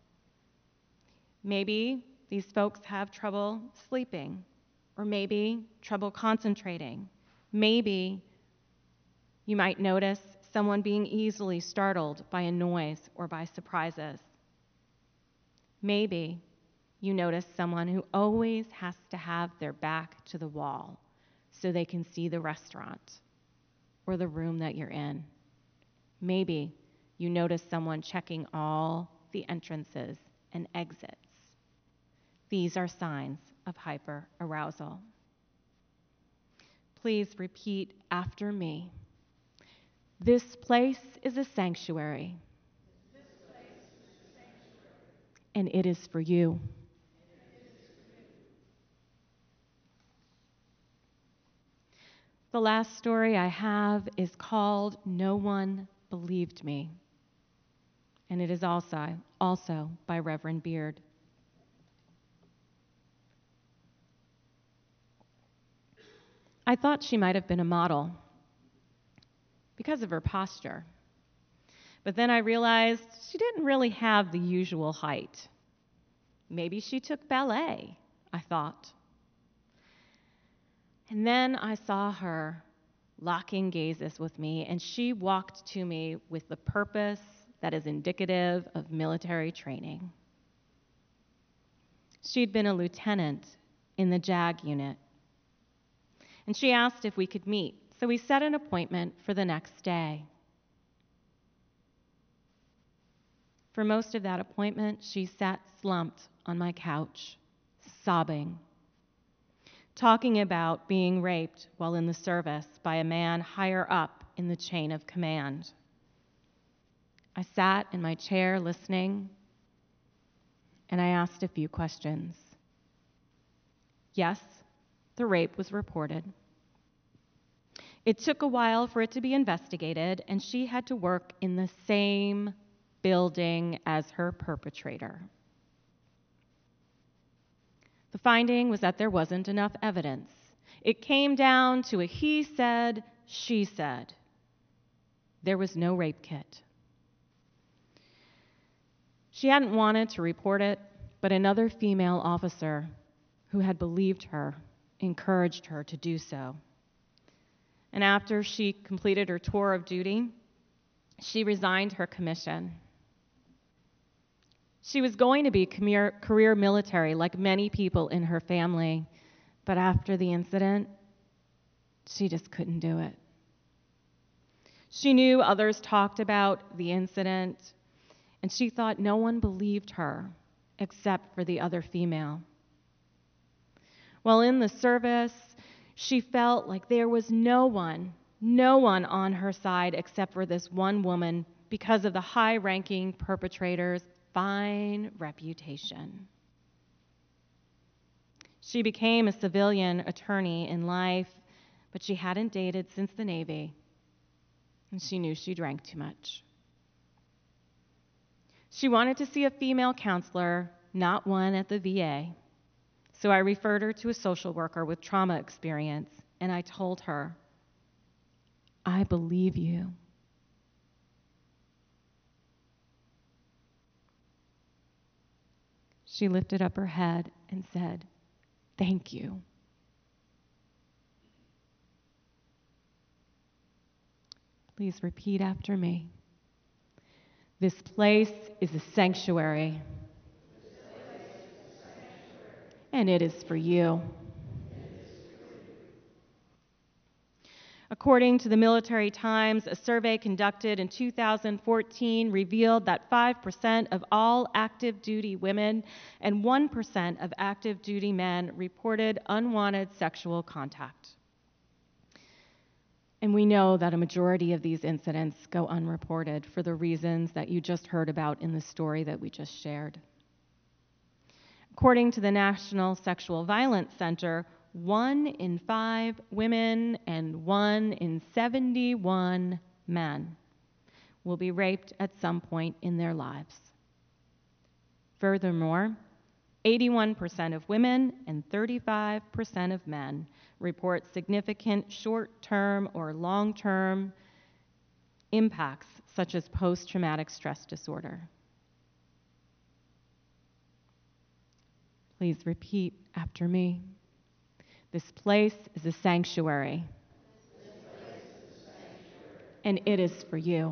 Maybe these folks have trouble sleeping, or maybe trouble concentrating. Maybe you might notice someone being easily startled by a noise or by surprises. Maybe you notice someone who always has to have their back to the wall so they can see the restaurant or the room that you're in. Maybe you notice someone checking all the entrances and exits. These are signs of hyperarousal. Please repeat after me. This place is a sanctuary. And it is for you. The last story I have is called No One Believed Me, and it is also by Reverend Beard. I thought she might have been a model because of her posture. But then I realized she didn't really have the usual height. Maybe she took ballet, I thought. And then I saw her locking gazes with me, and she walked to me with the purpose that is indicative of military training. She'd been a lieutenant in the JAG unit, and she asked if we could meet, so we set an appointment for the next day. For most of that appointment, she sat slumped on my couch, sobbing, talking about being raped while in the service by a man higher up in the chain of command. I sat in my chair listening, and I asked a few questions. Yes, the rape was reported. It took a while for it to be investigated, and she had to work in the same building as her perpetrator. The finding was that there wasn't enough evidence, It came down to a he said, she said. There was no rape kit. She hadn't wanted to report it, but another female officer who had believed her encouraged her to do so. And after she completed her tour of duty, she resigned her commission. She was going to be career military like many people in her family, but after the incident, she just couldn't do it. She knew others talked about the incident, and she thought no one believed her except for the other female. While in the service, she felt like there was no one on her side except for this one woman because of the high-ranking perpetrator's fine reputation. She became a civilian attorney in life, but she hadn't dated since the Navy, and she knew she drank too much. She wanted to see a female counselor, not one at the VA. So I referred her to a social worker with trauma experience, and I told her, I believe you. She lifted up her head and said, thank you. Please repeat after me. This place is a sanctuary. And it is for you. According to the Military Times, a survey conducted in 2014 revealed that 5% of all active duty women and 1% of active duty men reported unwanted sexual contact. And we know that a majority of these incidents go unreported for the reasons that you just heard about in the story that we just shared. According to the National Sexual Violence Center, 1 in 5 women and 1 in 71 men will be raped at some point in their lives. Furthermore, 81% of women and 35% of men report significant short-term or long-term impacts, such as post-traumatic stress disorder. Please repeat after me. This place is a sanctuary. And it is for you.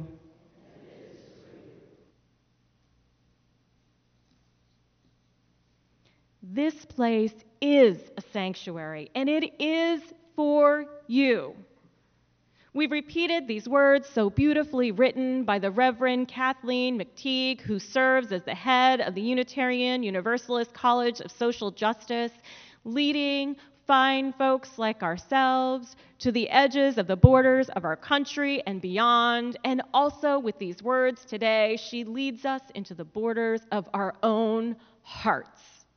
This place is a sanctuary, and it is for you. We've repeated these words so beautifully written by the Reverend Kathleen McTeague, who serves as the head of the Unitarian Universalist College of Social Justice, leading fine folks like ourselves to the edges of the borders of our country and beyond. And also with these words today, she leads us into the borders of our own hearts.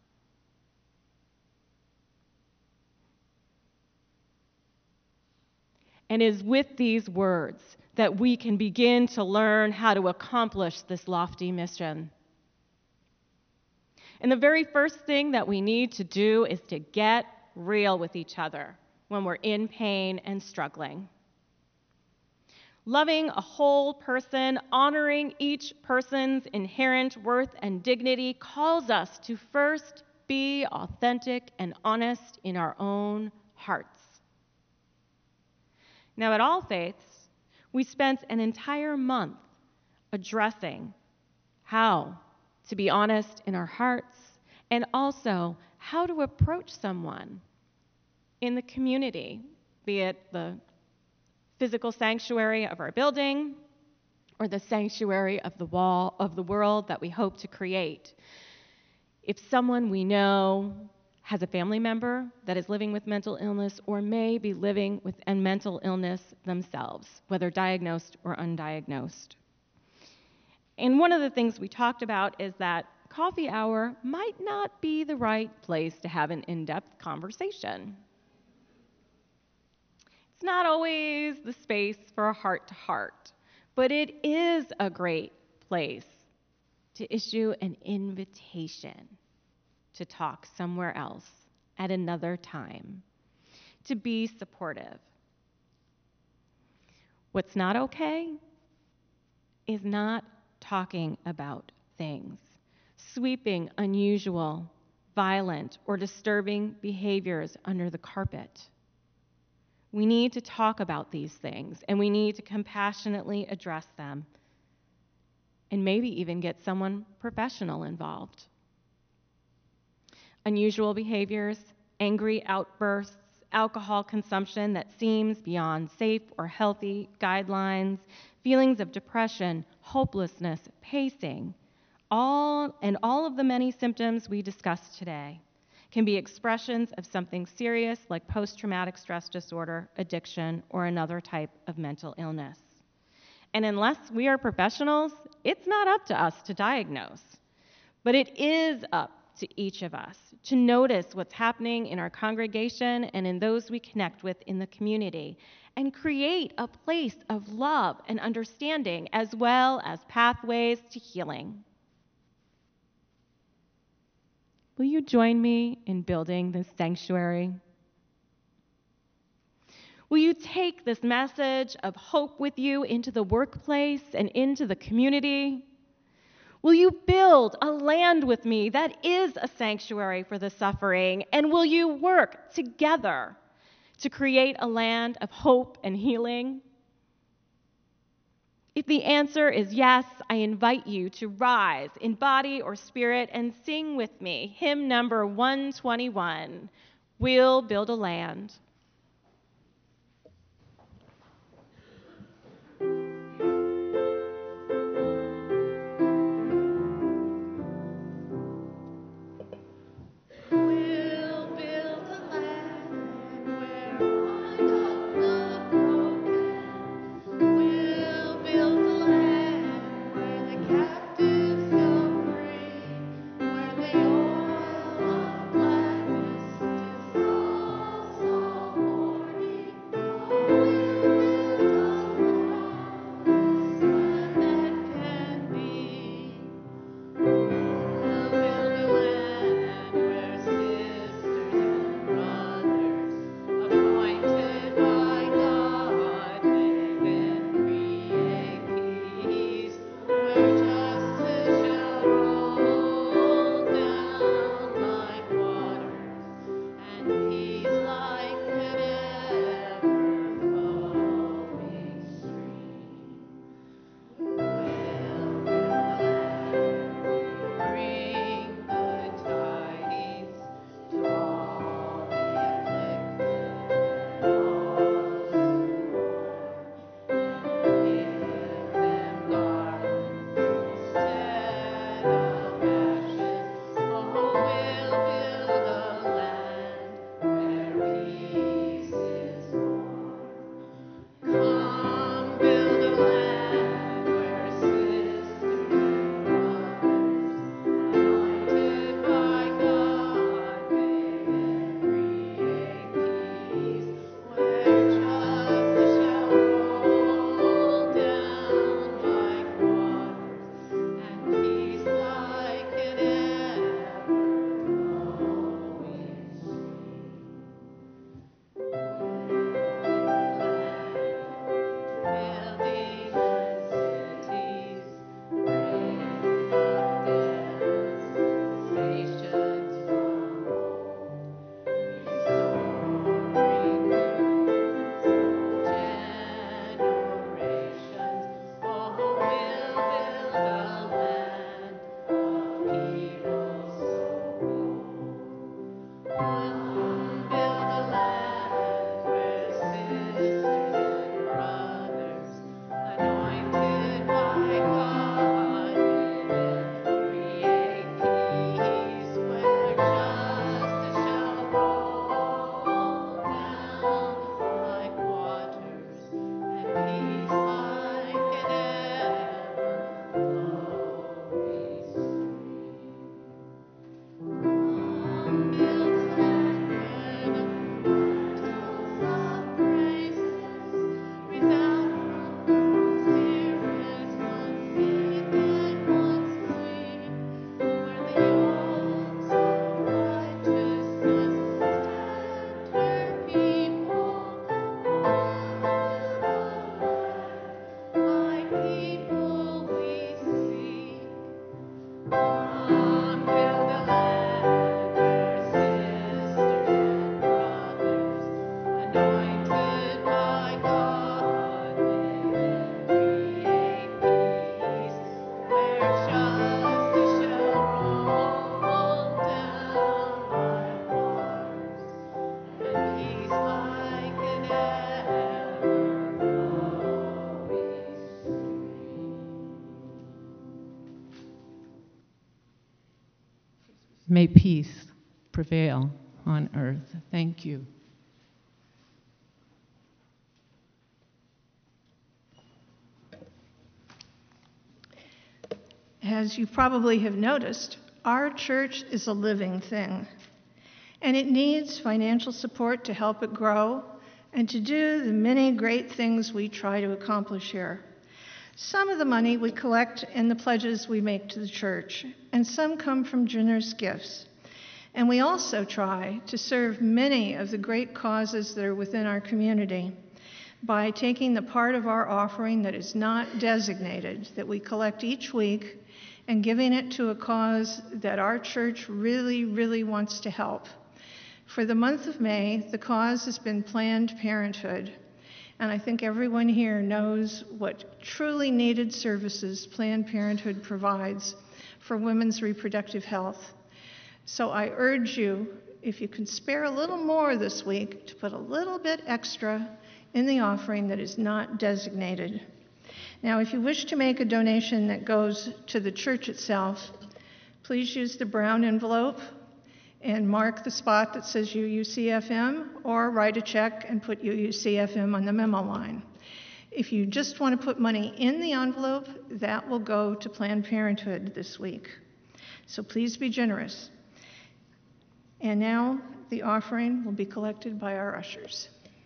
And it is with these words that we can begin to learn how to accomplish this lofty mission. And the very first thing that we need to do is to get real with each other when we're in pain and struggling. Loving a whole person, honoring each person's inherent worth and dignity calls us to first be authentic and honest in our own hearts. Now, at All Faiths, we spent an entire month addressing how to be honest in our hearts and also how to approach someone in the community, be it the physical sanctuary of our building or the sanctuary of the wall of the world that we hope to create. If someone we know has a family member that is living with mental illness or may be living with a mental illness themselves, whether diagnosed or undiagnosed. And one of the things we talked about is that coffee hour might not be the right place to have an in-depth conversation. It's not always the space for a heart-to-heart, but it is a great place to issue an invitation to talk somewhere else at another time. to be supportive. What's not okay is not talking about things, sweeping unusual, violent, or disturbing behaviors under the carpet. We need to talk about these things, and we need to compassionately address them, and maybe even get someone professional involved. Unusual behaviors, angry outbursts, alcohol consumption that seems beyond safe or healthy guidelines, feelings of depression, hopelessness, pacing, all of the many symptoms we discussed today can be expressions of something serious like post-traumatic stress disorder, addiction, or another type of mental illness. And unless we are professionals, it's not up to us to diagnose. But it is up to each of us to notice what's happening in our congregation and in those we connect with in the community, and create a place of love and understanding as well as pathways to healing. Will you join me in building this sanctuary? Will you take this message of hope with you into the workplace and into the community? Will you build a land with me that is a sanctuary for the suffering? And will you work together to create a land of hope and healing? If the answer is yes, I invite you to rise in body or spirit and sing with me hymn number 121, We'll Build a Land. Where the oil of gladness is all May peace prevail on earth. Thank you. As you probably have noticed, our church is a living thing, and it needs financial support to help it grow and to do the many great things we try to accomplish here. Some of the money we collect in the pledges we make to the church, and some come from generous gifts. And we also try to serve many of the great causes that are within our community by taking the part of our offering that is not designated, that we collect each week, and giving it to a cause that our church really, really wants to help. For the month of May, the cause has been Planned Parenthood. And I think everyone here knows what truly needed services Planned Parenthood provides for women's reproductive health. So I urge you, if you can spare a little more this week, to put a little bit extra in the offering that is not designated. Now, if you wish to make a donation that goes to the church itself, please use the brown envelope and mark the spot that says UUCFM, or write a check and put UUCFM on the memo line. If you just want to put money in the envelope, that will go to Planned Parenthood this week. So please be generous. And now the offering will be collected by our ushers.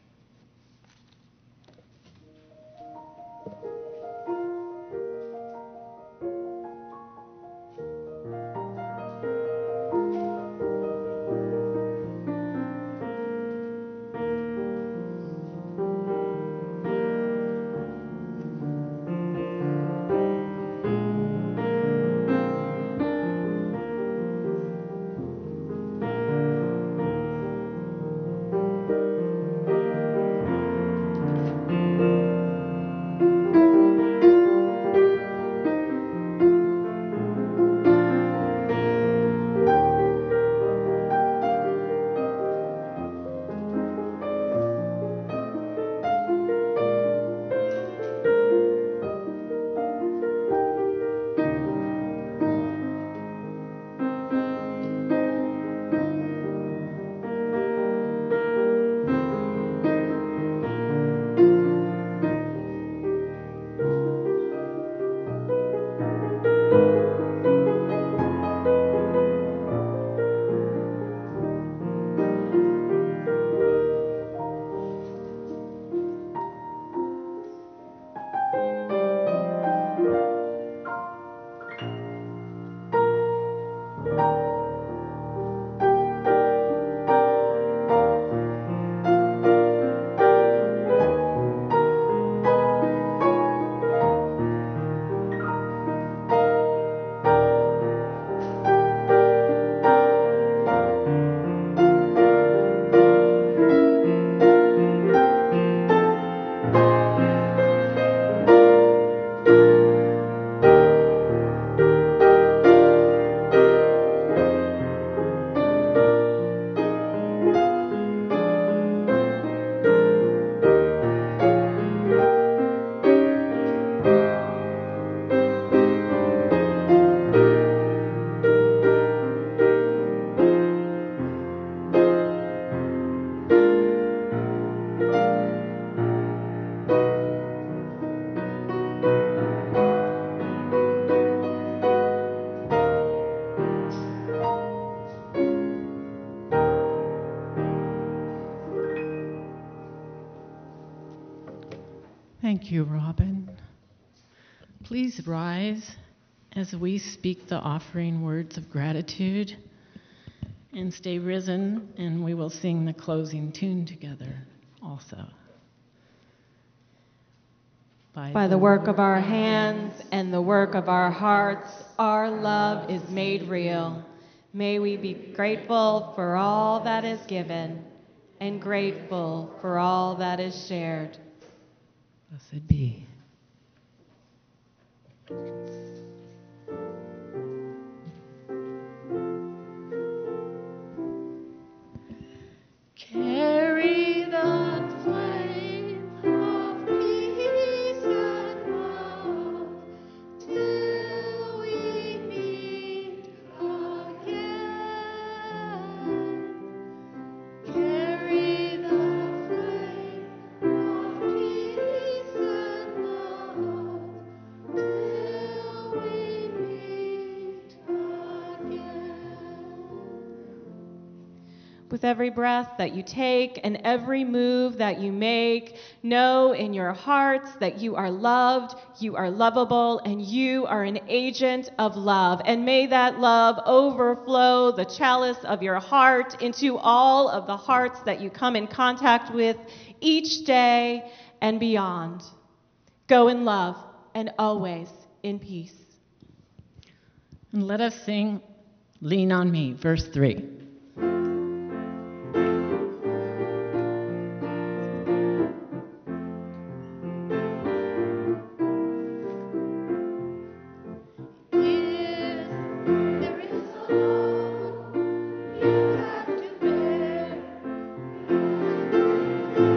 Thank you, Robin. Please rise as we speak the offering words of gratitude, and stay risen, and we will sing the closing tune together also. By the work of our hands and the work of our hearts, our love is made real. May we be grateful for all that is given and grateful for all that is shared. Blessed be. Carry the flame of peace and love till we meet again. With every breath that you take and every move that you make, know in your hearts that you are loved, you are lovable, and you are an agent of love. And may that love overflow the chalice of your heart into all of the hearts that you come in contact with each day and beyond. Go in love and always in peace. And let us sing Lean on Me, verse 3.